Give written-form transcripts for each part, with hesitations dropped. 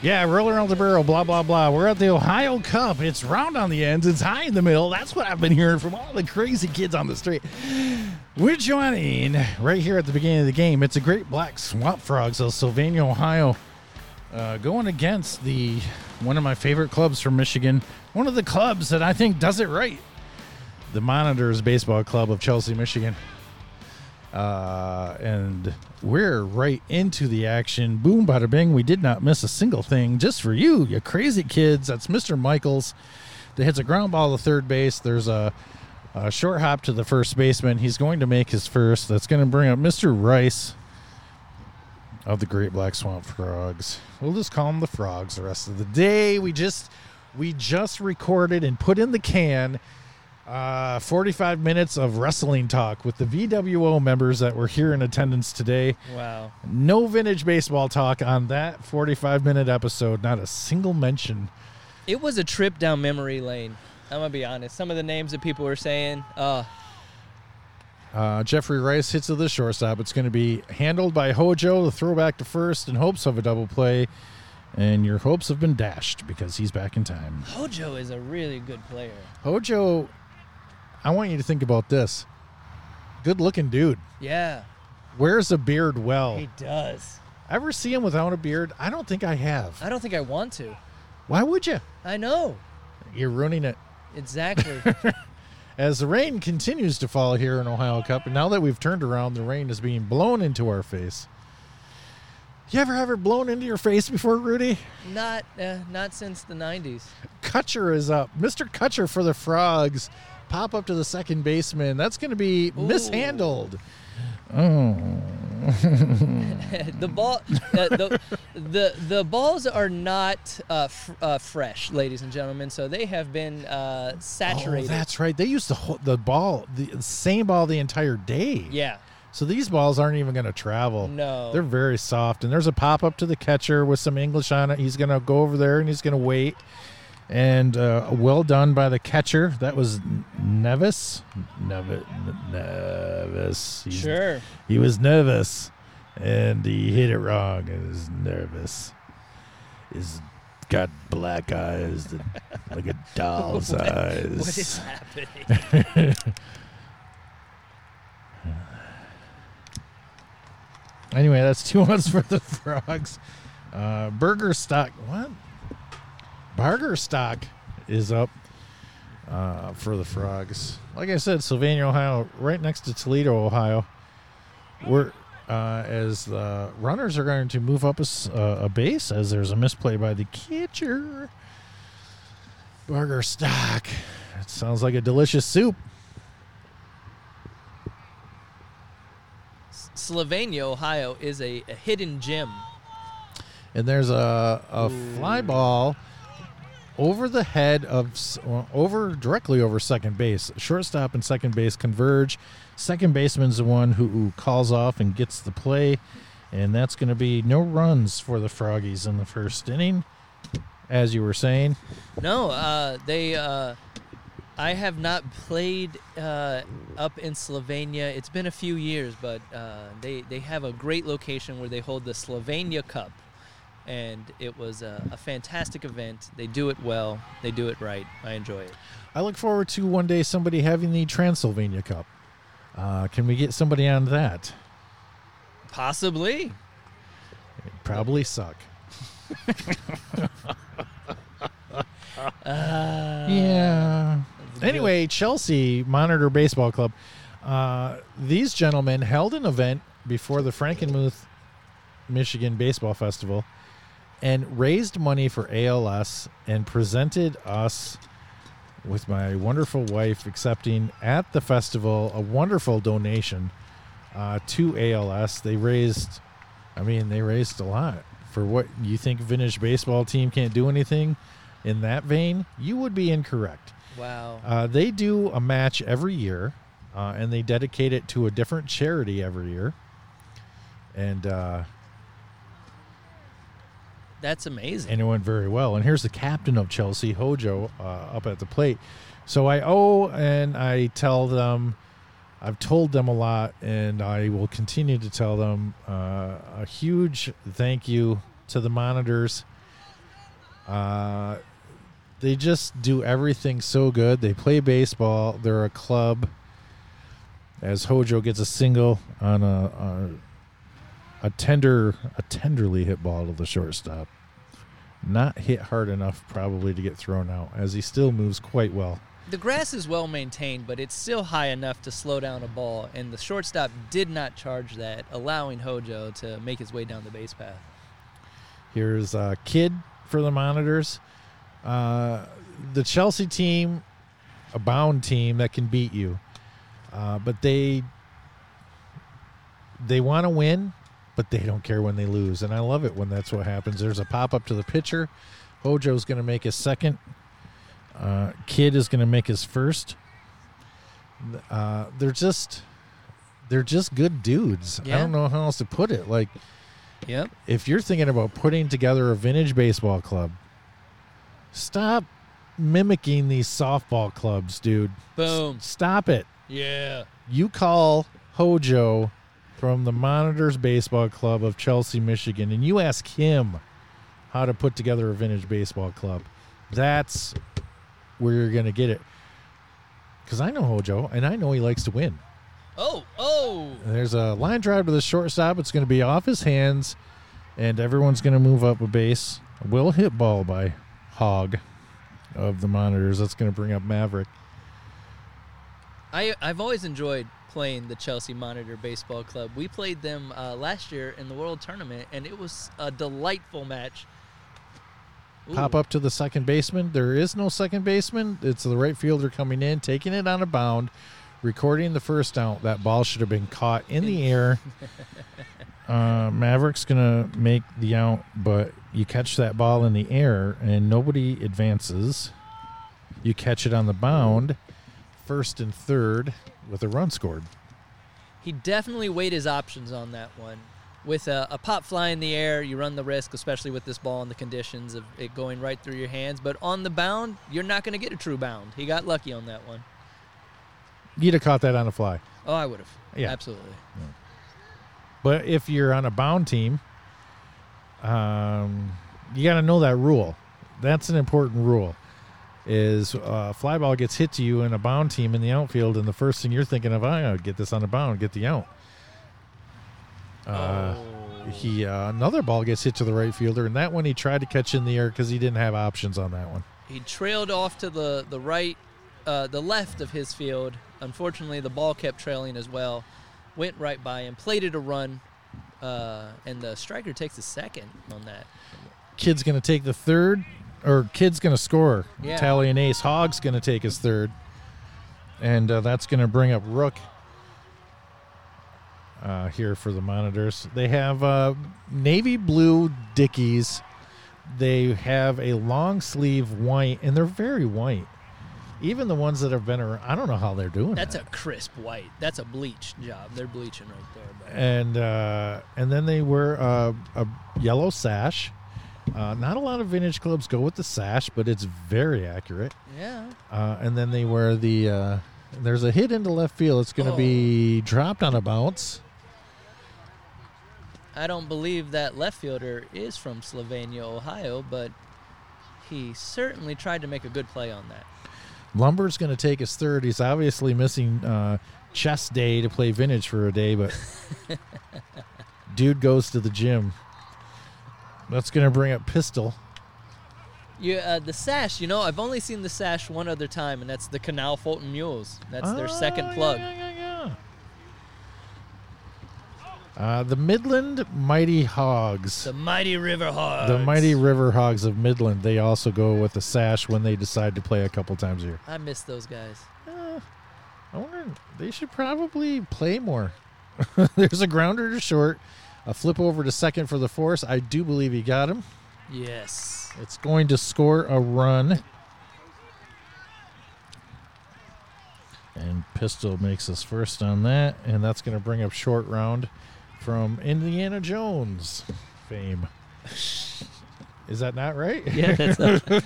Yeah, roller around the barrel, blah, blah, blah. We're at the Ohio Cup. It's round on the ends. It's high in the middle. That's what I've been hearing from all the crazy kids on the street. We're joining right here at the beginning of the game. It's a Great Black Swamp Frogs of Sylvania, Ohio, going against one of my favorite clubs from Michigan, one of the clubs that I think does it right, the Monitors Baseball Club of Chelsea, Michigan. And we're right into the action. Boom, bada bing. We did not miss a single thing. Just for you crazy kids. That's Mr. Michaels that hits a ground ball to third base. There's a short hop to the first baseman. He's going to make his first. That's going to bring up Mr. Rice of the Great Black Swamp Frogs. We'll just call them the Frogs the rest of the day. We just recorded and put in the can 45 minutes of wrestling talk with the VWO members that were here in attendance today. Wow. No vintage baseball talk on that 45-minute episode. Not a single mention. It was a trip down memory lane. I'm going to be honest. Some of the names that people were saying, Jeffrey Rice hits to the shortstop. It's going to be handled by Hojo, the throwback to first in hopes of a double play. And your hopes have been dashed because he's back in time. Hojo is a really good player. Hojo, I want you to think about this. Good-looking dude. Yeah. Wears a beard well. He does. Ever see him without a beard? I don't think I have. I don't think I want to. Why would you? I know. You're ruining it. Exactly. As the rain continues to fall here in Ohio Cup, and now that we've turned around, the rain is being blown into our face. You ever have it blown into your face before, Rudy? Not since the 90s. Kutcher is up. Mr. Kutcher for the Frogs. Pop up to the second baseman. That's going to be mishandled. Oh. The ball, the balls are not fresh, ladies and gentlemen. So they have been saturated. Oh, that's right. They used the same ball the entire day. Yeah. So these balls aren't even going to travel. No. They're very soft. And there's a pop up to the catcher with some English on it. He's going to go over there and he's going to wait. And well done by the catcher. That was Nevis. Nevis. Sure. He was nervous, and he hit it wrong. He was nervous. He's got black eyes, like a doll's eyes. What is happening? Anyway, that's 2 outs for the Frogs. Burger Stock. What? Barger Stock is up for the Frogs. Like I said, Sylvania, Ohio, right next to Toledo, Ohio. We're as the runners are going to move up a base as there's a misplay by the catcher. Barger Stock. It sounds like a delicious soup. Sylvania, Ohio is a hidden gem. And there's a fly ball over the head of directly over second base. Shortstop and second base converge. Second baseman's the one who calls off and gets the play, and that's going to be no runs for the Froggies in the first inning, as you were saying. No, I have not played up in Slovenia. It's been a few years, but they have a great location where they hold the Slovenia Cup. And it was a fantastic event. They do it well. They do it right. I enjoy it. I look forward to one day somebody having the Transylvania Cup. Can we get somebody on that? Possibly. It'd probably suck. Yeah. Anyway, Chelsea Monitor Baseball Club. These gentlemen held an event before the Frankenmuth, Michigan Baseball Festival and raised money for ALS and presented us with my wonderful wife accepting at the festival a wonderful donation to ALS. They raised a lot. For what you think vintage baseball team can't do anything in that vein, you would be incorrect. Wow. They do a match every year, and they dedicate it to a different charity every year. And that's amazing. And it went very well. And here's the captain of Chelsea, Hojo, up at the plate. So I tell them, I've told them a lot, and I will continue to tell them a huge thank you to the Monitors They just do everything so good. They play baseball. They're a club. As Hojo gets a single on a tenderly hit ball to the shortstop. Not hit hard enough probably to get thrown out, as he still moves quite well. The grass is well maintained, but it's still high enough to slow down a ball, and the shortstop did not charge that, allowing Hojo to make his way down the base path. Here's Kidd for the Monitors. The Chelsea team, a bound team that can beat you, but they want to win, but they don't care when they lose, and I love it when that's what happens. There's a pop-up to the pitcher. Hojo's going to make his second. Kidd is going to make his first. They're just good dudes. Yeah. I don't know how else to put it. Like, Yep. if you're thinking about putting together a vintage baseball club, stop mimicking these softball clubs, dude. Boom. Stop it. Yeah. You call Hojo from the Monitors Baseball Club of Chelsea, Michigan, and you ask him how to put together a vintage baseball club. That's where you're going to get it. Because I know Hojo, and I know he likes to win. Oh. There's a line drive to the shortstop. It's going to be off his hands, and everyone's going to move up a base. A well hit ball by Hogg of the Monitors. That's going to bring up Maverick. I've always enjoyed playing the Chelsea Monitor Baseball Club. We played them last year in the World Tournament, and it was a delightful match. Ooh. Pop up to the second baseman. There is no second baseman. It's the right fielder coming in, taking it on a bound, recording the first out. That ball should have been caught in the air. Maverick's going to make the out, but you catch that ball in the air, and nobody advances. You catch it on the bound, first and third, with a run scored. He definitely weighed his options on that one. With a pop fly in the air, you run the risk, especially with this ball and the conditions of it going right through your hands. But on the bound, you're not going to get a true bound. He got lucky on that one. You'd have caught that on a fly. Oh, I would have. Yeah. Absolutely. But if you're on a bound team, you got to know that rule. That's an important rule. Is fly ball gets hit to you in a bound team in the outfield, and the first thing you're thinking of, I gotta get this on the bound, get the out. Another ball gets hit to the right fielder, and that one he tried to catch in the air because he didn't have options on that one. He trailed off to the right, the left of his field. Unfortunately, the ball kept trailing as well. Went right by him, plated a run, and the striker takes a second on that. Kid's going to take the third, or Kid's going to score. Yeah. Tally an ace. Hogg's going to take his third, and that's going to bring up Rook here for the Monitors. They have navy blue Dickies. They have a long sleeve white, and they're very white. Even the ones that have been around, I don't know how they're doing That's that. a crisp white. That's a bleach job. They're bleaching right there. And then they wear a yellow sash. Not a lot of vintage clubs go with the sash, but it's very accurate. Yeah. And then they wear the there's a hit into left field. It's going to be dropped on a bounce. I don't believe that left fielder is from Slovenia, Ohio, but he certainly tried to make a good play on that. Lumber's going to take his third. He's obviously missing chess day to play vintage for a day, but dude goes to the gym. That's going to bring up Pistol. The sash, I've only seen the sash one other time, and that's the Canal Fulton Mules. That's their second plug. The Midland Mighty Hogs. The Mighty River Hogs. The Mighty River Hogs of Midland. They also go with the sash when they decide to play a couple times a year. I miss those guys. I wonder, they should probably play more. There's a grounder to short, a flip over to second for the force. I do believe he got him. Yes. It's going to score a run. And Pistol makes his first on that, and that's going to bring up short round from Indiana Jones fame. Is that not right? Yeah, that's not.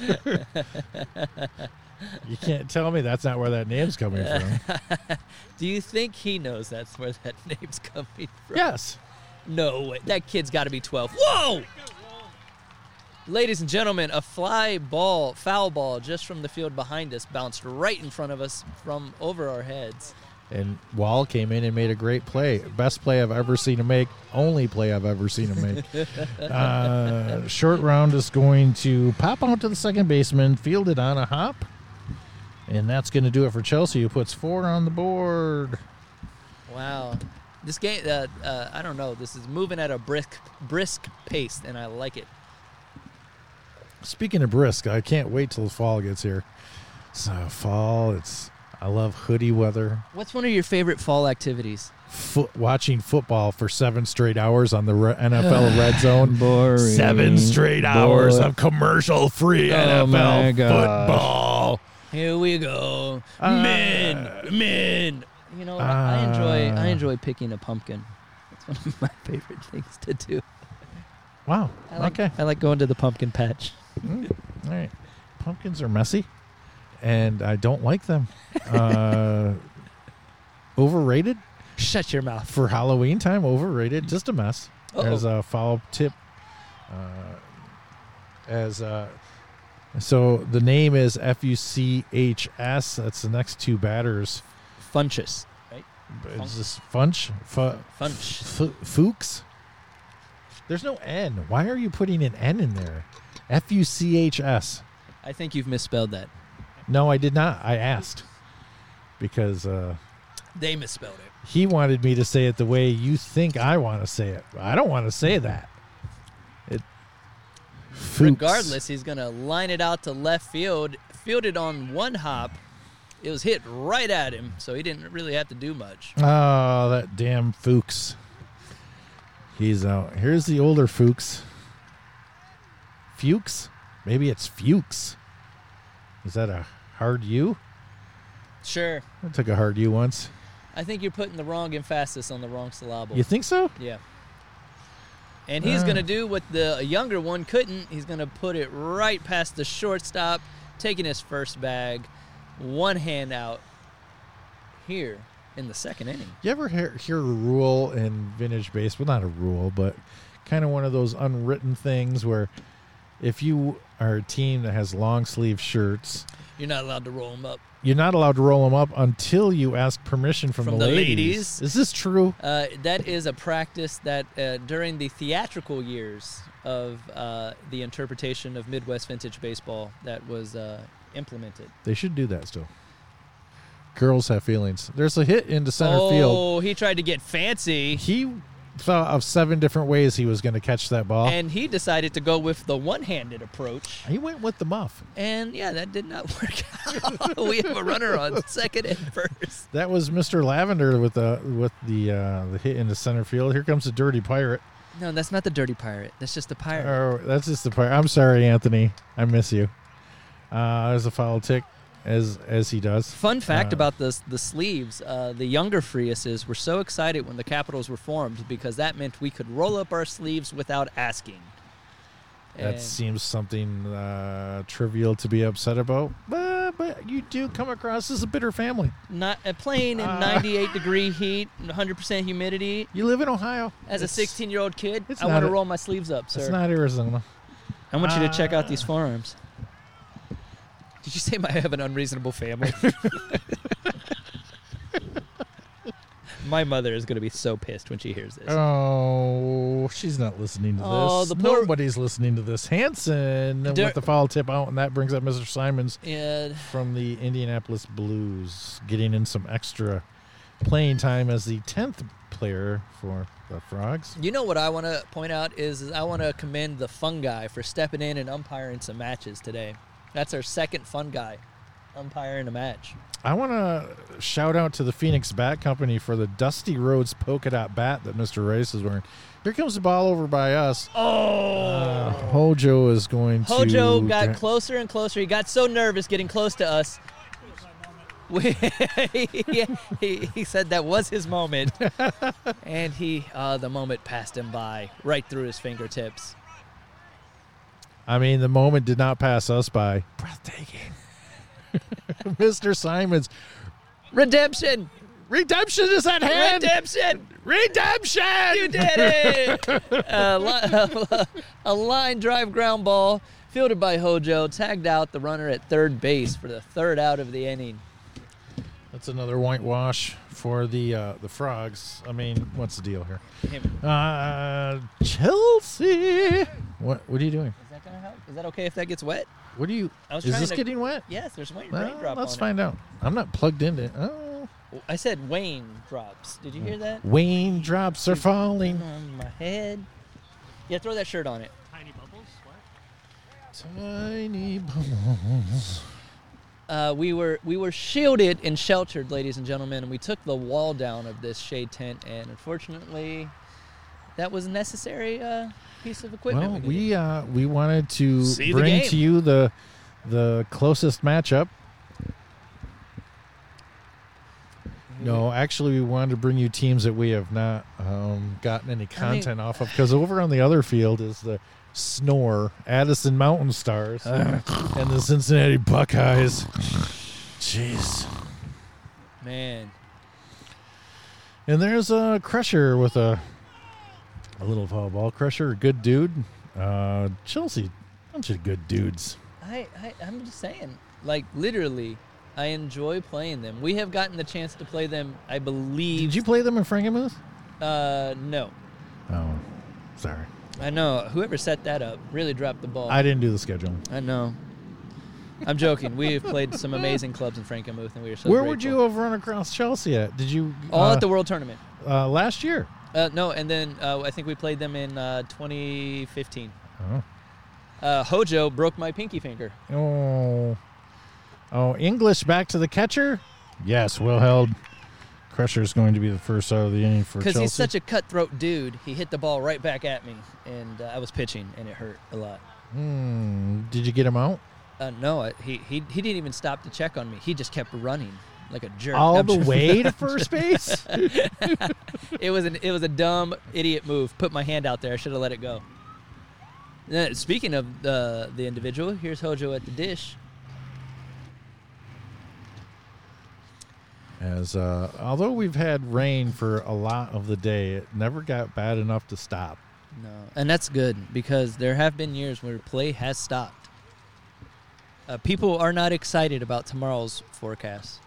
You can't tell me that's not where that name's coming from. Do you think he knows that's where that name's coming from? Yes. No way. That kid's got to be 12. Whoa! Ladies and gentlemen, a foul ball just from the field behind us bounced right in front of us from over our heads. And Wall came in and made a great play. Best play I've ever seen him make. Only play I've ever seen him make. Short round is going to pop out to the second baseman, field it on a hop. And that's going to do it for Chelsea, who puts 4 on the board. Wow. This game, I don't know. This is moving at a brisk pace, and I like it. Speaking of brisk, I can't wait till the fall gets here. So fall, I love hoodie weather. What's one of your favorite fall activities? Watching football for 7 straight hours on the NFL Red Zone. Boring. 7 straight hours of commercial-free NFL football. Here we go, men. You know, I enjoy picking a pumpkin. It's one of my favorite things to do. Wow. Okay. I like going to the pumpkin patch. All right. Pumpkins are messy, and I don't like them. Overrated? Shut your mouth. For Halloween time, overrated. Just a mess. As a follow-up tip, so the name is Fuchs. That's the next 2 batters. Funchess, right? Is this Funch? Funch. Fuchs? There's no N. Why are you putting an N in there? Fuchs. I think you've misspelled that. No, I did not. I asked. Because they misspelled it. He wanted me to say it the way you think I want to say it. I don't want to say that. Fuchs. Regardless, he's going to line it out to left field. Fielded on one hop. It was hit right at him, so he didn't really have to do much. Oh, that damn Fuchs. He's out. Here's the older Fuchs. Fuchs? Maybe it's Fuchs. Is that a hard U? Sure. I took a hard U once. I think you're putting the wrong emphasis on the wrong syllable. You think so? Yeah. And he's going to do what the younger one couldn't. He's going to put it right past the shortstop, taking his first bag, one hand out here in the second inning. You ever hear a rule in vintage baseball? Not a rule, but kind of one of those unwritten things where if you are a team that has long sleeve shirts, you're not allowed to roll them up. You're not allowed to roll them up until you ask permission from the ladies. Is this true? That is a practice that during the theatrical years of the interpretation of Midwest vintage baseball that was implemented. They should do that still. Girls have feelings. There's a hit into center field. Oh, he tried to get fancy. He thought of 7 different ways he was going to catch that ball. And he decided to go with the one-handed approach. He went with the muff. And, yeah, that did not work out. We have a runner on second and first. That was Mr. Lavender with the hit into center field. Here comes the Dirty Pirate. No, that's not the Dirty Pirate. That's just the Pirate. Oh, that's just the Pirate. I'm sorry, Anthony. I miss you. There's a foul tick. As he does. Fun fact about the sleeves, the younger Friuses were so excited when the Capitals were formed because that meant we could roll up our sleeves without asking. That seems something trivial to be upset about, but you do come across as a bitter family. Not playing in 98-degree heat, 100% humidity. You live in Ohio. As a 16-year-old kid, I want to roll my sleeves up, sir. It's not Arizona. I want you to check out these forearms. Did you say I have an unreasonable family? My mother is going to be so pissed when she hears this. Oh, she's not listening to this. Nobody's listening to this. Hanson with the foul tip out, and that brings up Mr. Simons from the Indianapolis Blues, getting in some extra playing time as the 10th player for the Frogs. You know what I want to point out is I want to commend the fun guy for stepping in and umpiring some matches today. That's our second fun guy umpiring a match. I want to shout out to the Phoenix Bat Company for the Dusty Rhodes polka dot bat that Mr. Rice is wearing. Here comes the ball over by us. Oh! Hojo is going to... Hojo got closer and closer. He got so nervous getting close to us. He said that was his moment. And the moment passed him by right through his fingertips. I mean, the moment did not pass us by. Breathtaking. Mr. Simons. Redemption. Redemption is at hand. Redemption! Redemption! You did it! A line drive ground ball fielded by Hojo, tagged out the runner at third base for the third out of the inning. That's another whitewash for the Frogs. I mean, what's the deal here? Chelsea. What are you doing? Is that gonna help? Is that okay if that gets wet? What are you? Is this getting wet? Yes, there's raindrop Well, let's on find out. I'm not plugged into. Oh, it. I said Wayne drops. Did you hear that? Wayne drops are falling. On my head. Yeah, throw that shirt on it. Tiny bubbles? What? Tiny bubbles. We were shielded and sheltered, ladies and gentlemen, and we took the wall down of this shade tent, and unfortunately, that was a necessary piece of equipment. Well, we wanted to See the bring game. to you the closest matchup. No, actually, we wanted to bring you teams that we have not gotten any content off of, because over on the other field is the Snore, Addison Mountain Stars, and the Cincinnati Buckeyes. Jeez. Man. And there's a Crusher with a little foul ball. Crusher, a good dude. Chelsea, bunch of good dudes. I'm just saying, like, literally, I enjoy playing them. We have gotten the chance to play them, I believe. Did you play them in Frankenmuth? No. Oh, sorry. I know. Whoever set that up really dropped the ball. I didn't do the schedule. I know. I'm joking. We have played some amazing clubs in Frankenmuth, and we are so Where grateful. would you have run across Chelsea at? Did you? All at the World Tournament. Last year. No, and then I think we played them in 2015. Oh. Hojo broke my pinky finger. Oh, English back to the catcher? Yes, well held. Crusher's going to be the first out of the inning for Chelsea. Because he's such a cutthroat dude, he hit the ball right back at me, and I was pitching, and it hurt a lot. Did you get him out? No, he didn't even stop to check on me. He just kept running like a jerk. All the way to first base? It was a dumb idiot move. Put my hand out there. I should have let it go. Speaking of the individual, here's Hojo at the dish. As although we've had rain for a lot of the day, it never got bad enough to stop. No, and that's good, because there have been years where play has stopped. People are not excited about tomorrow's forecast.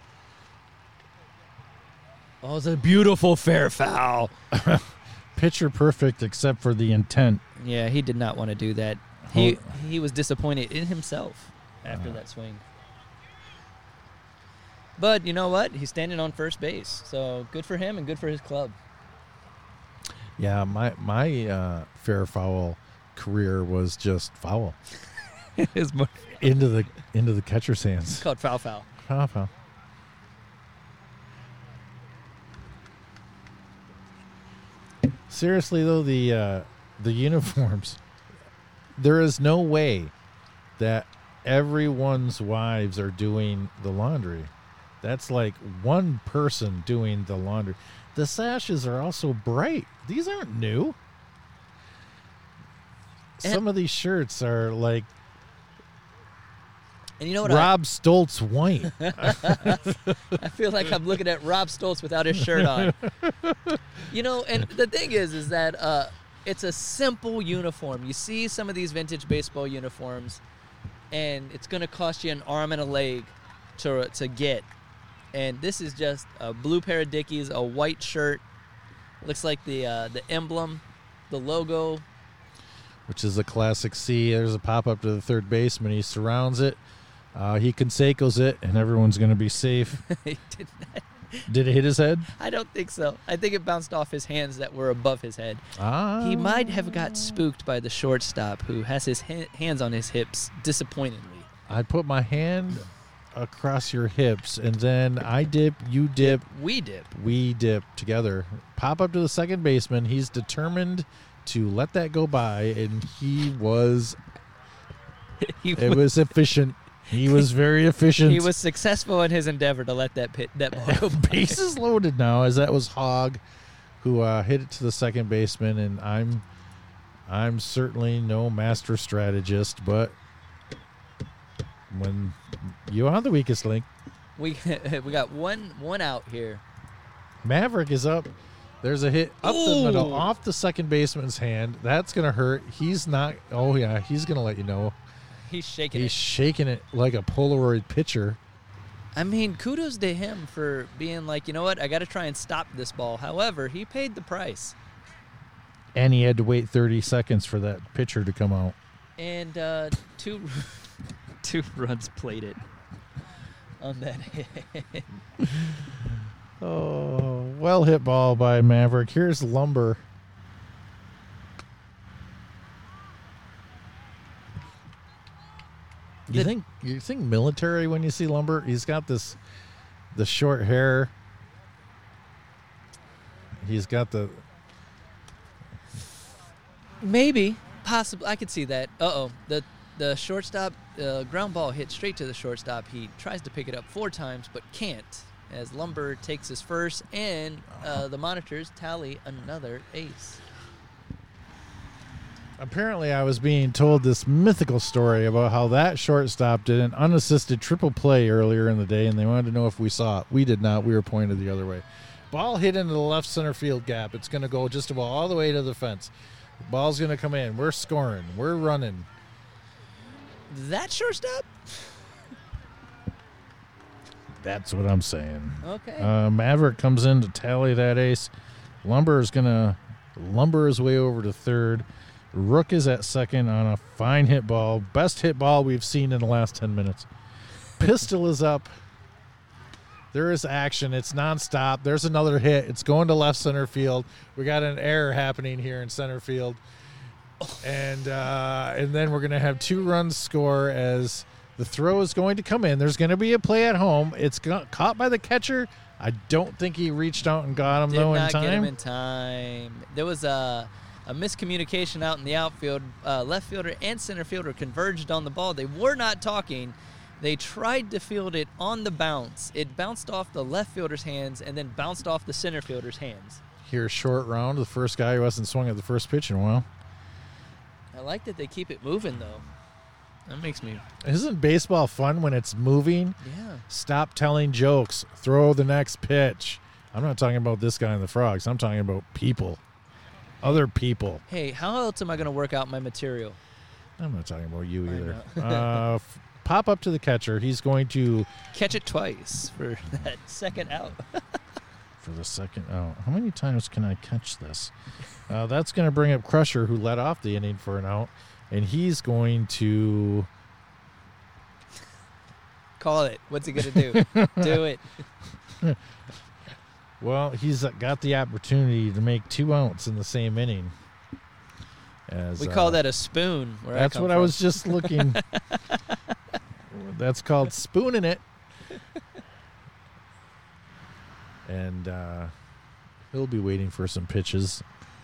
Oh, it's a beautiful fair foul. Pitcher perfect except for the intent. Yeah, he did not want to do that. He was disappointed in himself after that swing. But you know what? He's standing on first base, so good for him and good for his club. Yeah, my fair foul career was just foul It's more into the catcher's hands. called foul foul. Foul. Seriously though, the uniforms. There is no way that everyone's wives are doing the laundry. That's like one person doing the laundry. The sashes are also bright. These aren't new. Some of these shirts are like And you know what? Rob Stoltz white. I feel like I'm looking at Rob Stoltz without his shirt on. You know, and the thing is that it's a simple uniform. You see some of these vintage baseball uniforms, and it's going to cost you an arm and a leg to get. And this is just a blue pair of Dickies, a white shirt. Looks like the emblem, the logo. Which is a classic C. There's a pop-up to the third baseman. He surrounds it. He Canseco's it, and everyone's going to be safe. He did not. Did it hit his head? I don't think so. I think it bounced off his hands that were above his head. Ah. He might have got spooked by the shortstop, who has his hands on his hips disappointingly. I'd put my hand across your hips, and then I dip, you dip, We dip. we dip together. Pop up to the second baseman. He's determined to let that go by, and he was. It was efficient. He was very efficient. He was successful in his endeavor to let that ball go by. Bases loaded now, as that was Hogg who hit it to the second baseman, and I'm certainly no master strategist, but when you are the weakest link. We got one out here. Maverick is up. There's a hit up the middle, off the second baseman's hand. That's going to hurt. He's not. Oh, yeah. He's going to let you know. He's shaking He's shaking it like a Polaroid picture. I mean, kudos to him for being like, you know what? I got to try and stop this ball. However, he paid the price. And he had to wait 30 seconds for that pitcher to come out. And two runs plated on that hit. Oh, well hit ball by Maverick. Here's Lumber. You think military when you see Lumber? He's got the short hair. He's got the Maybe, possibly, I could see that. The shortstop ground ball hit straight to the shortstop. He tries to pick it up 4 times, but can't. As Lumber takes his first, and the monitors tally another ace. Apparently, I was being told this mythical story about how that shortstop did an unassisted triple play earlier in the day, and they wanted to know if we saw it. We did not. We were pointed the other way. Ball hit into the left center field gap. It's going to go just about all the way to the fence. The ball's going to come in. We're scoring. We're running. That shortstop? That's what I'm saying. Okay. Maverick comes in to tally that ace. Lumber is going to lumber his way over to third. Rook is at second on a fine hit ball. Best hit ball we've seen in the last 10 minutes. Pistol is up. There is action. It's nonstop. There's another hit. It's going to left center field. We got an error happening here in center field. And then we're going to have 2 runs score as the throw is going to come in. There's going to be a play at home. It's caught by the catcher. I don't think he reached out and got him, though, in time. Did not get him in time. There was a miscommunication out in the outfield. Left fielder and center fielder converged on the ball. They were not talking. They tried to field it on the bounce. It bounced off the left fielder's hands and then bounced off the center fielder's hands. Here's short round. The first guy who hasn't swung at the first pitch in a while. I like that they keep it moving, though. That makes me... Isn't baseball fun when it's moving? Yeah. Stop telling jokes. Throw the next pitch. I'm not talking about this guy and the Frogs. I'm talking about people. Other people. Hey, how else am I going to work out my material? I'm not talking about you either. Pop up to the catcher. He's going to... Catch it twice for that second out. For the second out. How many times can I catch this? That's going to bring up Crusher, who led off the inning for an out. And he's going to... Call it. What's he going to do? Do it. Well, he's got the opportunity to make 2 outs in the same inning. We call that a spoon. That's what I was just looking. That's called spooning it. And he'll be waiting for some pitches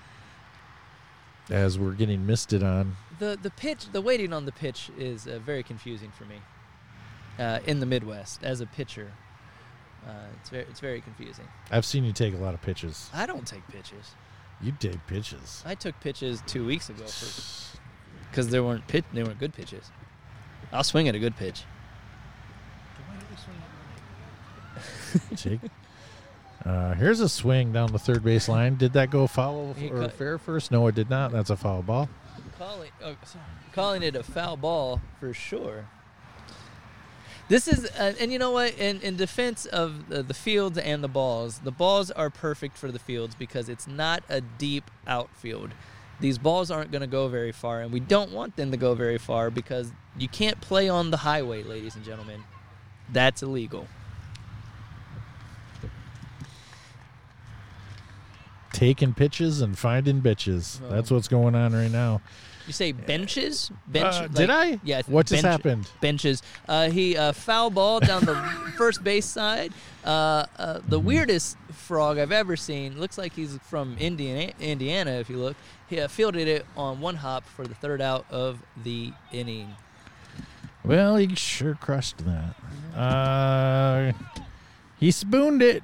as we're getting misted on. The waiting on the pitch is very confusing for me. In the Midwest, as a pitcher, it's very confusing. I've seen you take a lot of pitches. I don't take pitches. You take pitches. I took pitches 2 weeks ago because they weren't good pitches. I'll swing at a good pitch. Jake. Here's a swing down the third base line. Did that go foul or fair first? No, it did not. That's a foul ball. Calling it a foul ball for sure. This is, and you know what? In defense of the fields and the balls are perfect for the fields because it's not a deep outfield. These balls aren't going to go very far, and we don't want them to go very far because you can't play on the highway, ladies and gentlemen. That's illegal. Taking pitches and finding bitches. Oh. That's what's going on right now. You say benches? Did I? Yeah. What just happened? Benches. He foul ball down the first base side. The weirdest frog I've ever seen. Looks like he's from Indiana, if you look. He fielded it on 1 hop for the 3rd out of the inning. Well, he sure crushed that. He spooned it.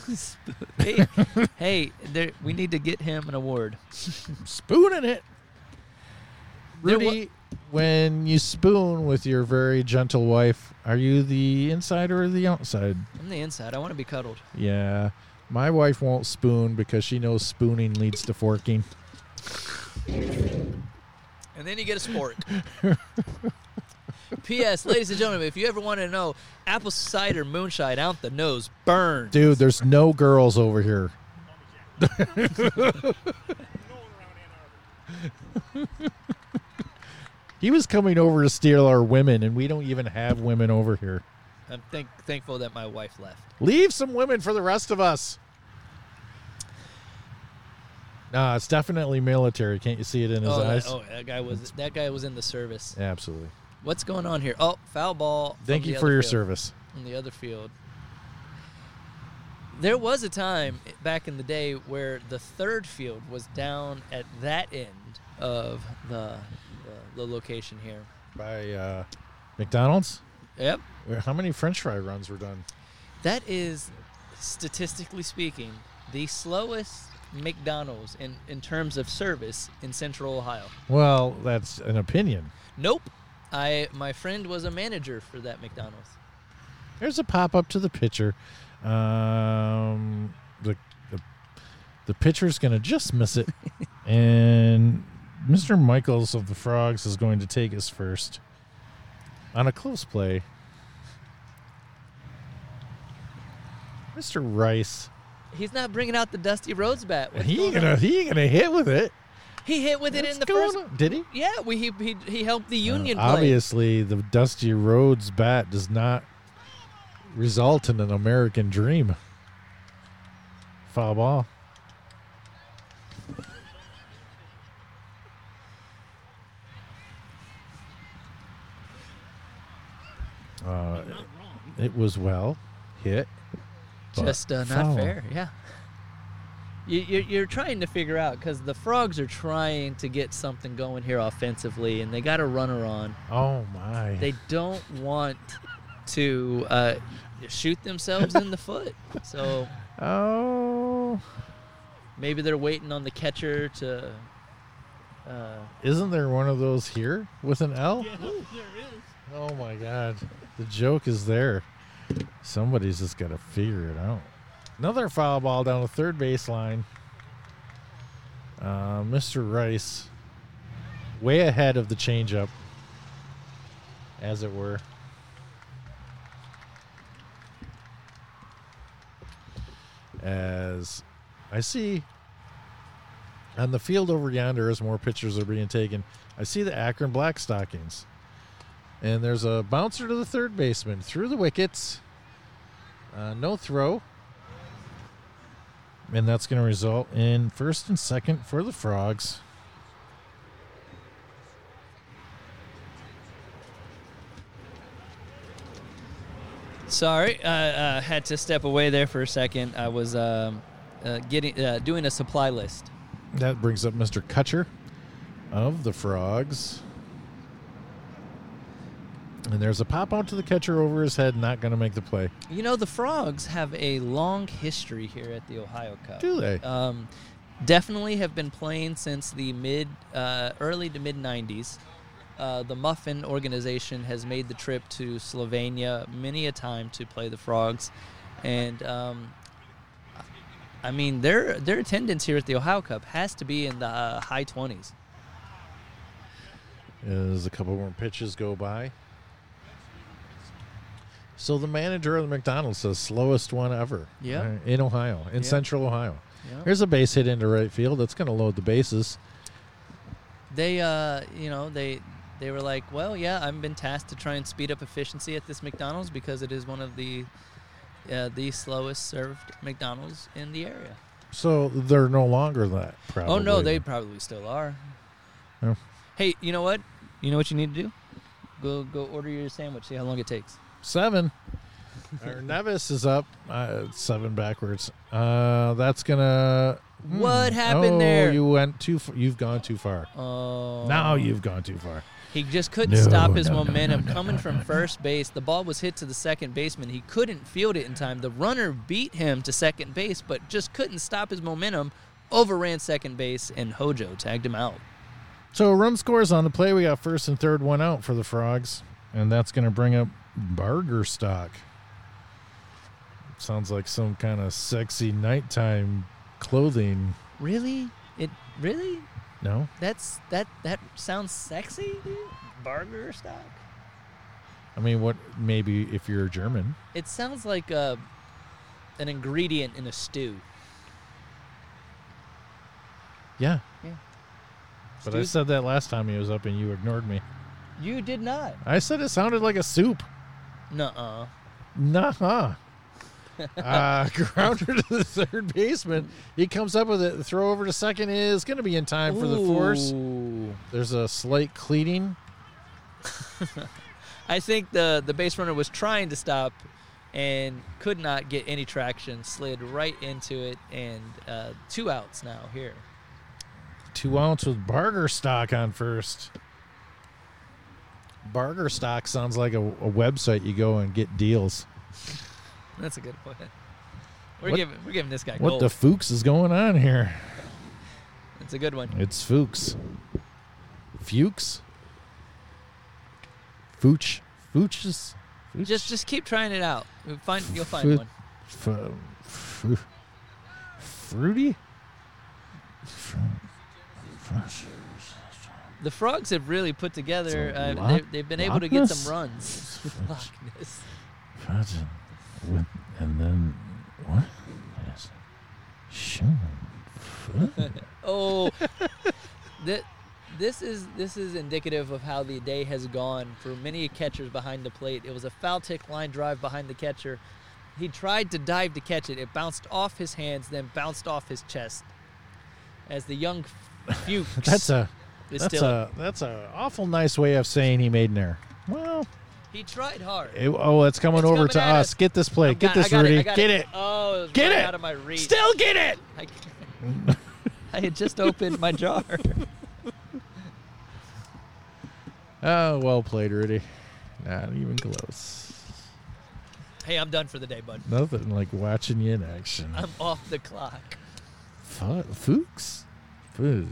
hey, we need to get him an award. Spooning it. Rudy, when you spoon with your very gentle wife, are you the inside or the outside? I'm the inside. I want to be cuddled. Yeah. My wife won't spoon because she knows spooning leads to forking. And then you get a spork. P.S. Ladies and gentlemen, if you ever want to know, apple cider moonshine out the nose burns. Dude, there's no girls over here. He was coming over to steal our women, and we don't even have women over here. I'm thankful that my wife left. Leave some women for the rest of us. Nah, it's definitely military. Can't you see it in his eyes? That guy was in the service. Absolutely. What's going on here? Oh, foul ball. Thank you for your service. On the other field. There was a time back in the day where the third field was down at that end of the location here. By McDonald's? Yep. How many French fry runs were done? That is, statistically speaking, the slowest McDonald's in terms of service in Central Ohio. Well, that's an opinion. Nope. My friend was a manager for that McDonald's. There's a pop-up to the pitcher. The pitcher's going to just miss it. And Mr. Michaels of the Frogs is going to take his first on a close play. Mr. Rice. He's not bringing out the Dusty Rhodes bat. He ain't gonna hit with it. He hit with it in the first. Did he? Yeah, he helped the Union play. Obviously, the Dusty Rhodes bat does not result in an American dream. Foul ball. It was well hit. Just not fair, yeah. You're trying to figure out, because the Frogs are trying to get something going here offensively, and they got a runner on. Oh, my. They don't want to shoot themselves in the foot. So maybe they're waiting on the catcher to... Isn't there one of those here with an L? Yeah, there is. Oh, my God. The joke is there. Somebody's just got to figure it out. Another foul ball down the third baseline. Mr. Rice way ahead of the changeup, as it were. As I see on the field over yonder, as more pitchers are being taken, I see the Akron Blackstockings. And there's a bouncer to the third baseman through the wickets. No throw. And that's going to result in first and second for the Frogs. Sorry, had to step away there for a second. I was doing a supply list. That brings up Mr. Kutcher of the Frogs. And there's a pop out to the catcher over his head, not going to make the play. You know, the Frogs have a long history here at the Ohio Cup. Do they? Definitely have been playing since the early to mid 90s. The Muffin organization has made the trip to Slovenia many a time to play the Frogs, and I mean their attendance here at the Ohio Cup has to be in the high 20s. As a couple more pitches go by. So the manager of the McDonald's says slowest one ever. Yeah. In Ohio, in Central Ohio. Yeah. Here's a base hit into right field. That's going to load the bases. They, they were like, well, yeah, I've been tasked to try and speed up efficiency at this McDonald's because it is one of the slowest served McDonald's in the area. So they're no longer that, probably. Oh, no, they probably still are. Yeah. Hey, you know what? You know what you need to do? Go order your sandwich, see how long it takes. 7. Nevis is up. 7 backwards. That's gonna. What happened there? You went too. You've gone too far. Oh. Now you've gone too far. He just couldn't stop his momentum coming from first base. The ball was hit to the second baseman. He couldn't field it in time. The runner beat him to second base, but just couldn't stop his momentum. Overran second base, and Hojo tagged him out. So run scores on the play. We got first and third, one out for the Frogs, and that's going to bring up Bargerstock. Sounds like some kind of sexy nighttime clothing. Really? It really? No? That sounds sexy, dude. Burger stock. I mean, what? Maybe if you're German. It sounds like an ingredient in a stew. Yeah. Yeah. But I said that last time he was up and you ignored me. You did not. I said it sounded like a soup. Nuh-uh. Nuh-uh. Grounder to the third baseman. He comes up with it. The throw over to second is going to be in time for the force. Ooh. There's a slight cleating. I think the base runner was trying to stop and could not get any traction, slid right into it, and 2 outs now here. 2 outs with Barger stock on first. Barger stock sounds like a website you go and get deals. That's a good point. We're What- giving this guy What gold. the Fuchs is going on here? It's a good one. It's Fuchs. Fuchs? Fooch? Fooches? Fooch? Just keep trying it out. You'll find Fu- one. Fruity? The Frogs have really put together. It's a They've been able to get Loch some runs. Loch Ness. And then what? Sure. Oh, this is indicative of how the day has gone for many catchers behind the plate. It was a foul tick line drive behind the catcher. He tried to dive to catch it. It bounced off his hands, then bounced off his chest. As the young Fuchs That's a awful nice way of saying he made an error. Well, he tried hard. it's coming It's over coming to at us. us. Get this play. I Get this, got Rudy. it. Get it. Oh, it was Get right it. out of my reach. Still get it. I had just opened my jar. Oh, well played, Rudy. Not even close. Hey, I'm done for the day, bud. Nothing like watching you in action. I'm off the clock. Fuchs? Fudge.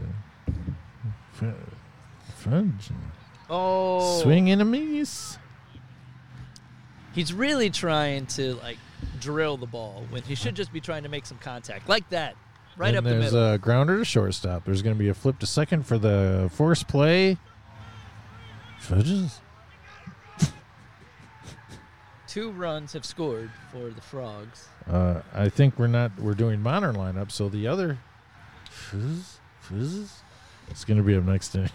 Oh. Swing and a miss. He's really trying to, drill the ball when he should just be trying to make some contact. Like that. Right And up the there's middle. a grounder to shortstop. There's going to be a flip to second for the force play. Fudges. 2 runs have scored for the Frogs. I think we're doing modern lineup, so the other Fuzz, it's going to be up next inning.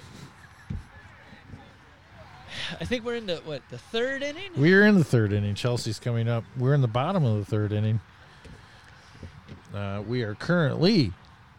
I think we're in the 3rd inning? We're in the 3rd inning. Chelsea's coming up. We're in the bottom of the 3rd inning. We are currently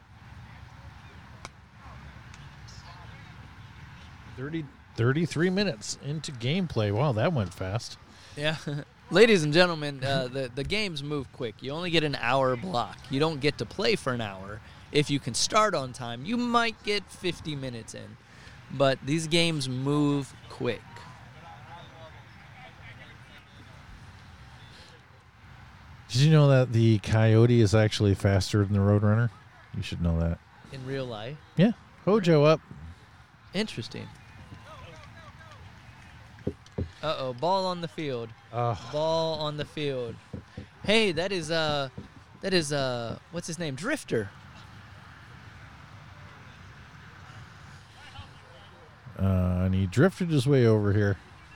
33 minutes into gameplay. Wow, that went fast. Yeah. Ladies and gentlemen, the games move quick. You only get an hour block. You don't get to play for an hour. If you can start on time, you might get 50 minutes in. But these games move quick. Did you know that the Coyote is actually faster than the Roadrunner? You should know that. In real life. Yeah. Hojo up. Interesting. Uh-oh, ball on the field. Ball on the field. Hey, that is what's his name? Drifter. And he drifted his way over here.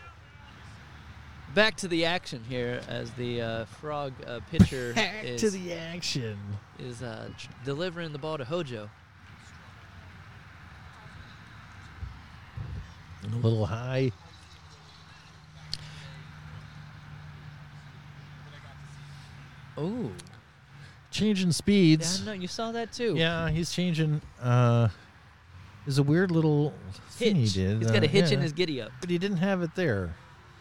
Back to the action here as the Frog pitcher To the action. is delivering the ball to Hojo. A little high. Ooh. Changing speeds. Yeah, no, you saw that too. Yeah, he's changing. There's a weird little thing he Hitch. did. He's got a hitch in yeah. his giddy up. But he didn't have it there.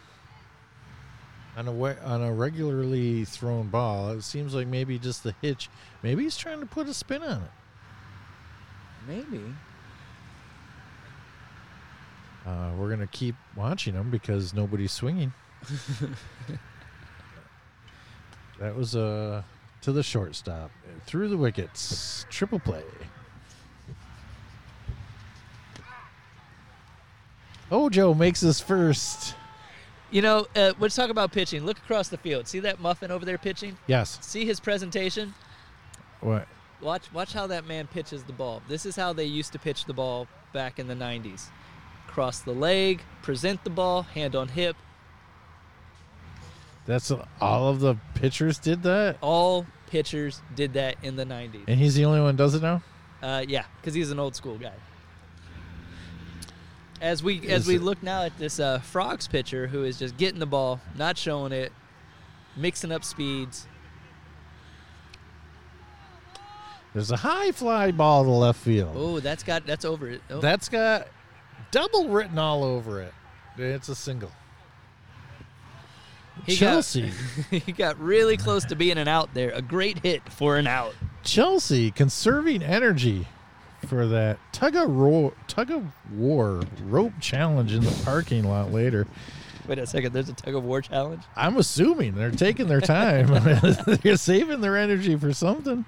On a regularly thrown ball, it seems like maybe just the hitch. Maybe he's trying to put a spin on it. Maybe. We're going to keep watching him because nobody's swinging. That was to the shortstop. Through the wickets. Triple play. Hojo makes his first. Let's talk about pitching. Look across the field. See that muffin over there pitching? Yes. See his presentation? What? Watch how that man pitches the ball. This is how they used to pitch the ball back in the 90s. Cross the leg, present the ball, hand on hip. That's all of the pitchers did that? All pitchers did that in the 90s. And he's the only one who does it now? Yeah, because he's an old school guy. As we look now at this Frogs pitcher who is just getting the ball, not showing it, mixing up speeds. There's a high fly ball to left field. Oh, that's over it. Oh. That's got double written all over it. It's a single. Chelsea. He got really close to being an out there. A great hit for an out. Chelsea conserving energy for that tug of war rope challenge in the parking lot later. Wait a second. There's a tug of war challenge? I'm assuming they're taking their time. They're saving their energy for something.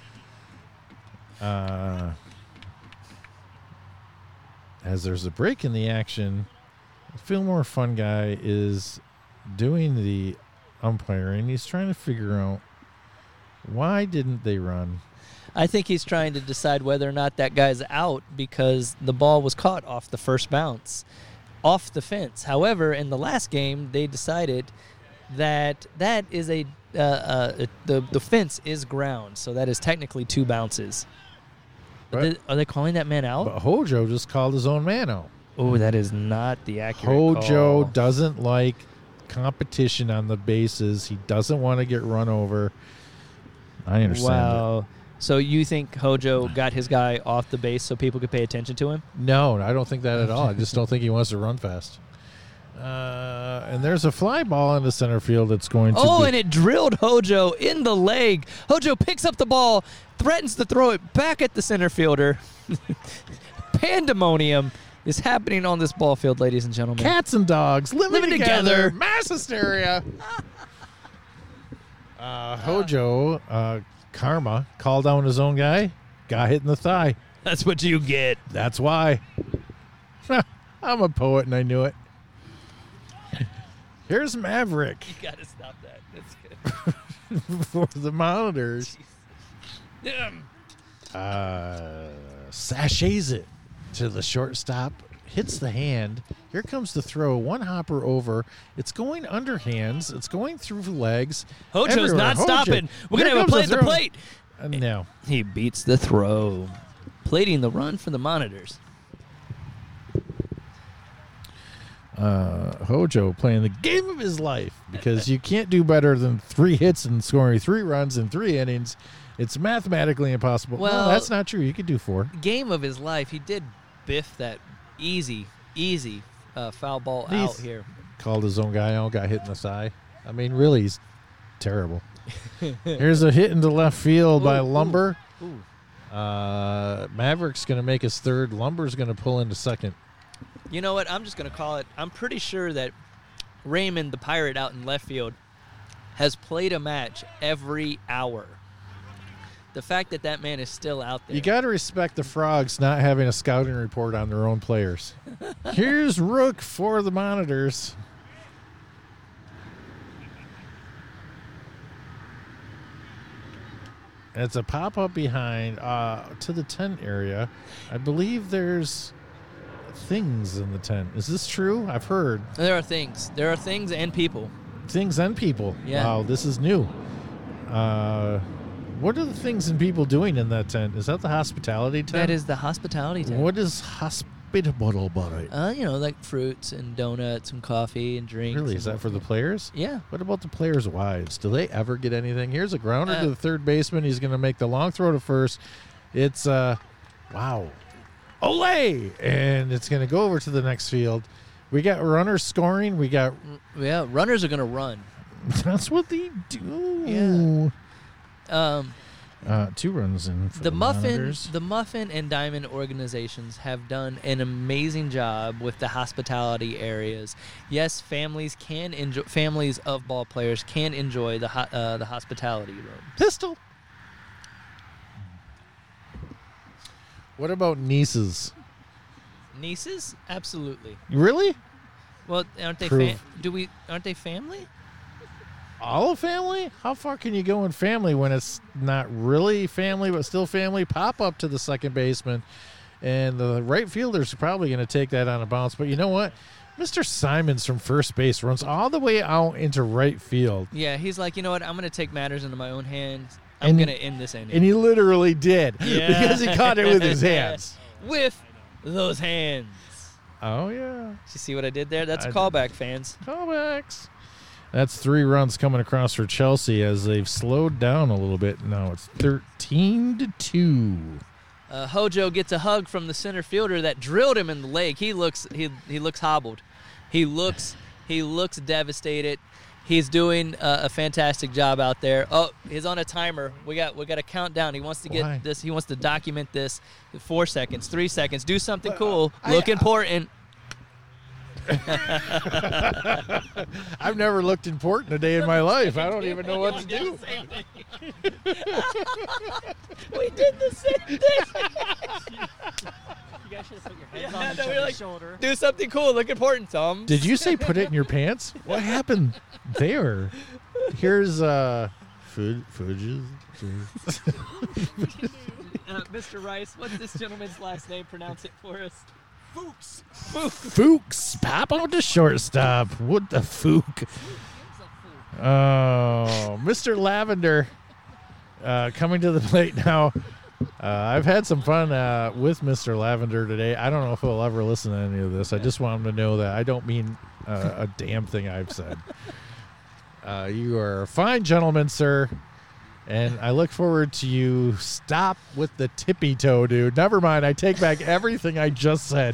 As there's a break in the action, Fillmore Fun Guy is doing the umpiring. He's trying to figure out why didn't they run. I think he's trying to decide whether or not that guy's out because the ball was caught off the first bounce, off the fence. However, in the last game, they decided that is the fence is ground, so that is technically 2 bounces. Are they calling that man out? But Hojo just called his own man out. Oh, that is not the accurate Hojo call. doesn't like competition on the bases. He doesn't want to get run over. I understand Wow. So you think Hojo got his guy off the base so people could pay attention to him? No, I don't think that at all. I just don't think he wants to run fast. And there's a fly ball in the center field that's going to and it drilled Hojo in the leg. Hojo picks up the ball, threatens to throw it back at the center fielder. Pandemonium is happening on this ball field, ladies and gentlemen. Cats and dogs living together. together. Mass hysteria. Hojo, Karma, called down his own guy, got hit in the thigh. That's what you get. That's why. I'm a poet and I knew it. Here's Maverick You got to stop that. That's good. for the Monitors. Damn. Sashays it to the shortstop, hits the hand. Here comes the throw. One hopper over. It's going underhands. It's going through legs. Hojo's everywhere. not Hojo. stopping. We're going Here to have a comes play at the throw. plate. No. He beats the throw, plating the run for the Monitors. Hojo playing the game of his life because you can't do better than 3 hits and scoring 3 runs in 3 innings. It's mathematically impossible. Well, no, that's not true. You could do 4. Game of his life. He did biff that easy foul ball He's- out here. Called his own guy out, got hit in the thigh. I mean, really, he's terrible. Here's a hit into left field by Lumber. Ooh. Maverick's going to make his third. Lumber's going to pull into second. You know what? I'm just going to call it. I'm pretty sure that Raymond, the Pirate out in left field, has played a match every hour. The fact that that man is still out there. You got to respect the Frogs not having a scouting report on their own players. Here's Rook for the Monitors. It's a pop-up behind to the tent area. I believe there's things in the tent. Is this true? I've heard. There are things. There are things and people. Things and people. Yeah. Wow, this is new. What are the things and people doing in that tent? Is that the hospitality tent? That is the hospitality tent. What is hospitable about it? Like fruits and donuts and coffee and drinks. Really? Is that for the players? Yeah. What about the players' wives? Do they ever get anything? Here's a grounder to the third baseman. He's going to make the long throw to first. It's, wow. Olay! And it's going to go over to the next field. We got runners scoring. We got... Yeah, runners are going to run. That's what they do. Yeah. 2 runs in for The Monitors. Muffin and Diamond organizations have done an amazing job with the hospitality areas. Yes, families of ball players can enjoy the hospitality room. Pistol. What about nieces? Nieces, absolutely. Really? Well, aren't they? Prove Aren't they family? All of family? How far can you go in family when it's not really family, but still family? Pop up to the second baseman, and the right fielder's probably going to take that on a bounce. But you know what? Mr. Simons from first base runs all the way out into right field. Yeah, he's like, you know what? I'm going to take matters into my own hands. I'm going to end this inning. And he literally did. Yeah. Because he caught it with his hands. With those hands. Oh, yeah. Did you see what I did there? That's a callback, fans. Callbacks. That's 3 runs coming across for Chelsea as they've slowed down a little bit. Now it's 13-2. Hojo gets a hug from the center fielder that drilled him in the leg. He looks hobbled. He looks devastated. He's doing a fantastic job out there. Oh, he's on a timer. We got a countdown. He wants to get this. He wants to document this. 4 seconds, 3 seconds. Do something cool. Look important. I've never looked important a day in my life. I don't even know what to do. We did the same thing. You guys should have put your hands on each we're other's like, shoulder. do something cool. Look important, Tom. Did you say put it in your pants? What happened there? Here's Fuji's. Mr. Rice, what's this gentleman's last name? Pronounce it for us. Fuchs. Pop out to shortstop. What the fook? Oh, Mr. Lavender coming to the plate now. I've had some fun with Mr. Lavender today. I don't know if he'll ever listen to any of this. I just want him to know that I don't mean a damn thing I've said. You are a fine gentleman, sir. And I look forward to you. Stop with the tippy toe, dude. Never mind. I take back everything I just said.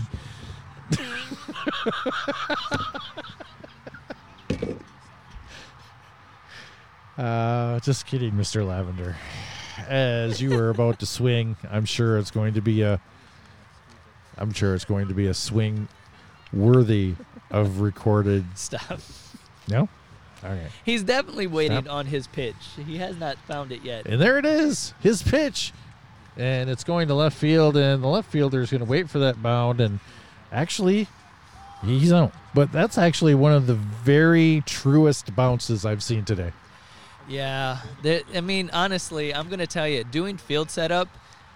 Just kidding, Mr. Lavender. As you were about to swing, I'm sure it's going to be a swing worthy of recorded. Stop. No? All right. He's definitely waiting on his pitch. He has not found it yet. And there it is, his pitch. And it's going to left field, and the left fielder is going to wait for that bound. And actually, he's out. But that's actually one of the very truest bounces I've seen today. Yeah. Honestly, I'm going to tell you, doing field setup,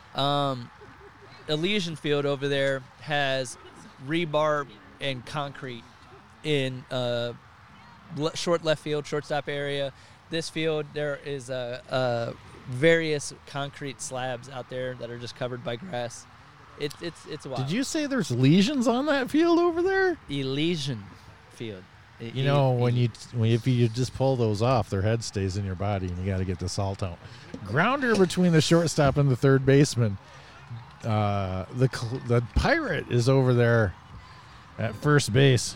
Elysian Field over there has rebar and concrete in short left field, shortstop area. This field, there is various concrete slabs out there that are just covered by grass. It's wild. Did you say there's lesions on that field over there? Elysian Field. If you just pull those off, their head stays in your body, and you got to get the salt out. Grounder between the shortstop and the third baseman. The Pirate is over there at first base.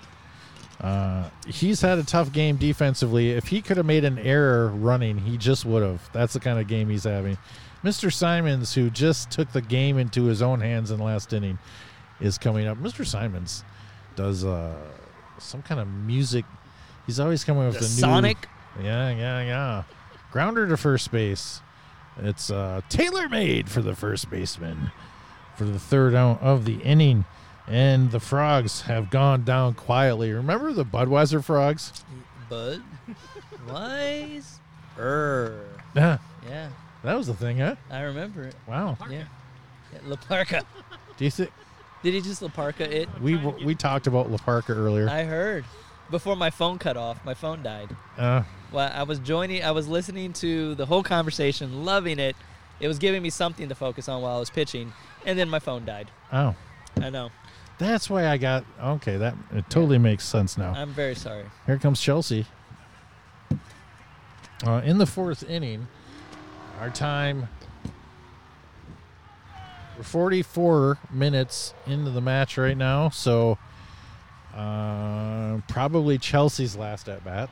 He's had a tough game defensively. If he could have made an error running, he just would have. That's the kind of game he's having. Mr. Simons, who just took the game into his own hands in the last inning, is coming up. Mr. Simons does some kind of music. He's always coming up with a new Sonic. Yeah. Grounder to first base. It's tailor-made for the first baseman for the third out of the inning. And the Frogs have gone down quietly. Remember the Budweiser Frogs? Bud? Wise? Yeah. Yeah. That was the thing, huh? I remember it. Wow. Yeah. La Parka. Do you think Did he just La Parka it? we talked about La Parka earlier? I heard. Before my phone cut off, my phone died. Uh, Well, I was listening to the whole conversation, loving it. It was giving me something to focus on while I was pitching, and then my phone died. oh. I know. That's why I got okay. That it totally makes sense now. I'm very sorry. Here comes Chelsea. In the fourth inning, our time. We're 44 minutes into the match right now, so probably Chelsea's last at bat.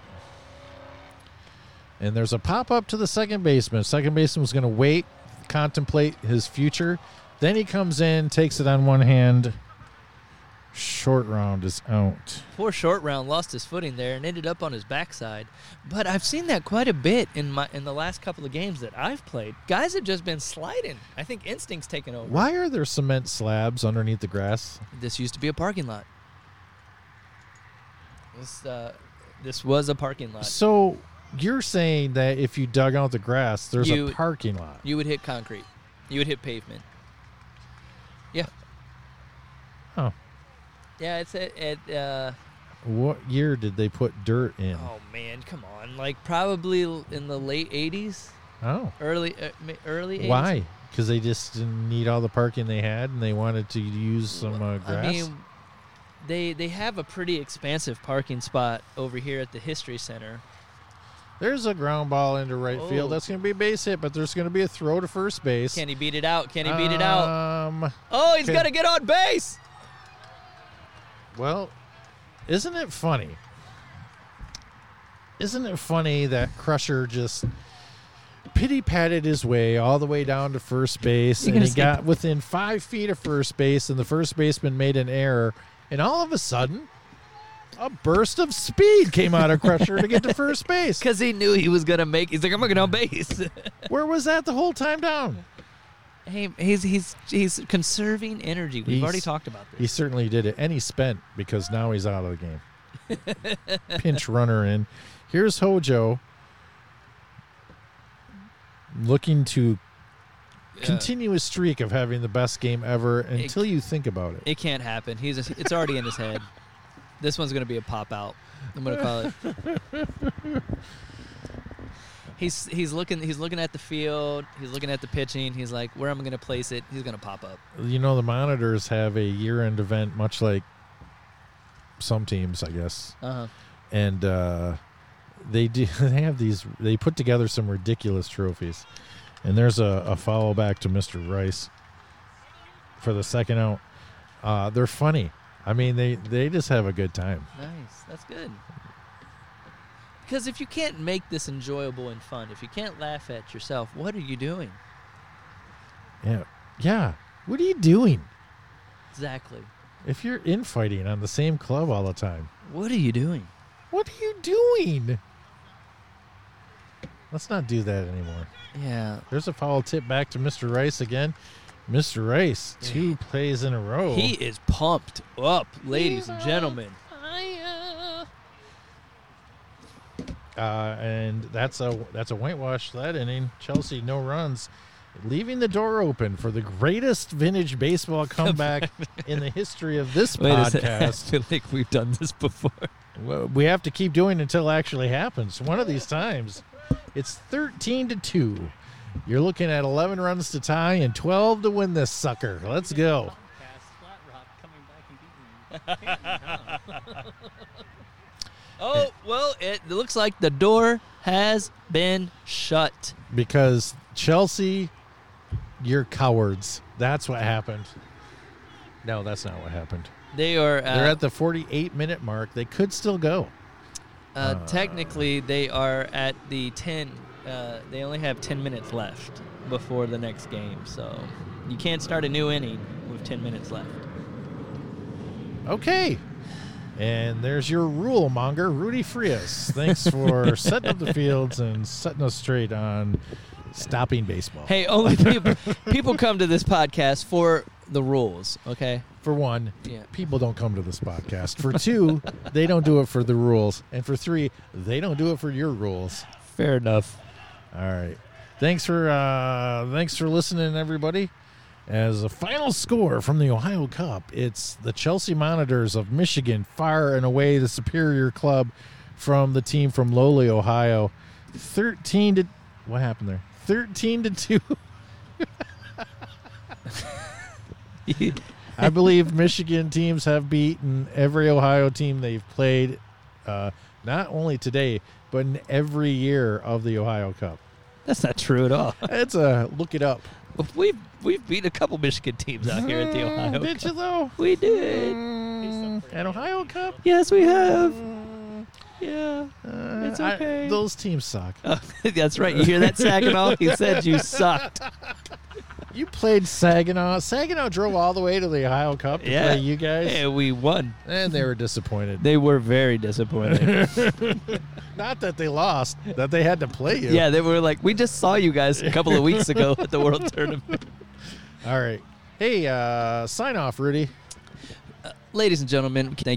And there's a pop up to the second baseman. Second baseman was going to wait, contemplate his future. Then he comes in, takes it on one hand. Short round is out. Poor short round lost his footing there and ended up on his backside. But I've seen that quite a bit in the last couple of games that I've played. Guys have just been sliding. I think instinct's taken over. Why are there cement slabs underneath the grass? This used to be a parking lot. This was a parking lot. So you're saying that if you dug out the grass, there's a parking lot. You would hit concrete. You would hit pavement. Yeah. Oh. Yeah, it's at what year did they put dirt in? oh man, come on. Like probably in the late 80s, Oh. early 80s. Why? Because they just didn't need all the parking they had, and they wanted to use some grass? I mean, they have a pretty expansive parking spot over here at the History Center. There's a ground ball into right field. That's going to be a base hit, but there's going to be a throw to first base. Can he beat it out? Can he beat it out? Oh, he's got to get on base. Well, isn't it funny? Isn't it funny that Crusher just pity-patted his way all the way down to first base, and he got within 5 feet of first base, and the first baseman made an error, and all of a sudden, a burst of speed came out of Crusher to get to first base. Because he knew he was going to make. He's like, I'm going to get on base. Where was that the whole time down? Hey, he's conserving energy. We've already talked about this. He certainly did it, and he spent because now he's out of the game. Pinch runner in. Here's Hojo looking to continue a streak of having the best game ever until you think about it. It can't happen. It's already in his head. This one's going to be a pop out. I'm going to call it. He's looking at the field. He's looking at the pitching. He's like, where am I going to place it? He's going to pop up. You know, the Monitors have a year-end event, much like some teams, I guess. Uh-huh. And they have these. They put together some ridiculous trophies. And there's a foul back to Mr. Rice for the second out. They're funny. I mean, they just have a good time. Nice. That's good. Because if you can't make this enjoyable and fun, if you can't laugh at yourself, what are you doing? Yeah. What are you doing? Exactly. If you're infighting on the same club all the time. What are you doing? What are you doing? Let's not do that anymore. Yeah. There's a foul tip back to Mr. Rice again. Mr. Rice, 2 plays in a row. He is pumped up, ladies and gentlemen. And that's a whitewash that inning. Chelsea, no runs, leaving the door open for the greatest vintage baseball comeback in the history of this podcast. I feel like we've done this before. Well, we have to keep doing it until it actually happens. One of these times, it's 13-2. You're looking at 11 runs to tie and 12 to win this sucker. Let's go. Oh, well, it looks like the door has been shut. Because Chelsea, you're cowards. That's what happened. No, that's not what happened. They're at the 48-minute mark. They could still go. Technically, they are at the 10. They only have 10 minutes left before the next game. So you can't start a new inning with 10 minutes left. Okay. And there's your rule monger, Rudy Frias. Thanks for setting up the fields and setting us straight on stopping baseball. Hey, only people come to this podcast for the rules, okay? For one, people don't come to this podcast. For two, they don't do it for the rules. And for three, they don't do it for your rules. Fair enough. All right. Thanks for listening, everybody. As a final score from the Ohio Cup, it's the Chelsea Monitors of Michigan, far and away the superior club from the team from Lowly, Ohio. 13-2. What happened there? 13-2. I believe Michigan teams have beaten every Ohio team they've played, not only today, but in every year of the Ohio Cup. That's not true at all. Look it up. We've beat a couple Michigan teams out here at the Ohio Cup. Did you, though? We did. At Ohio Cup? Yes, we have. Yeah, it's okay. Those teams suck. That's right. You hear that, Saginaw? He said you sucked. You played Saginaw. Saginaw drove all the way to the Ohio Cup to play you guys. Yeah, we won. And they were disappointed. They were very disappointed. Not that they lost, that they had to play you. Yeah, they were like, we just saw you guys a couple of weeks ago at the World Tournament. All right. Hey, sign off, Rudy. Ladies and gentlemen, thank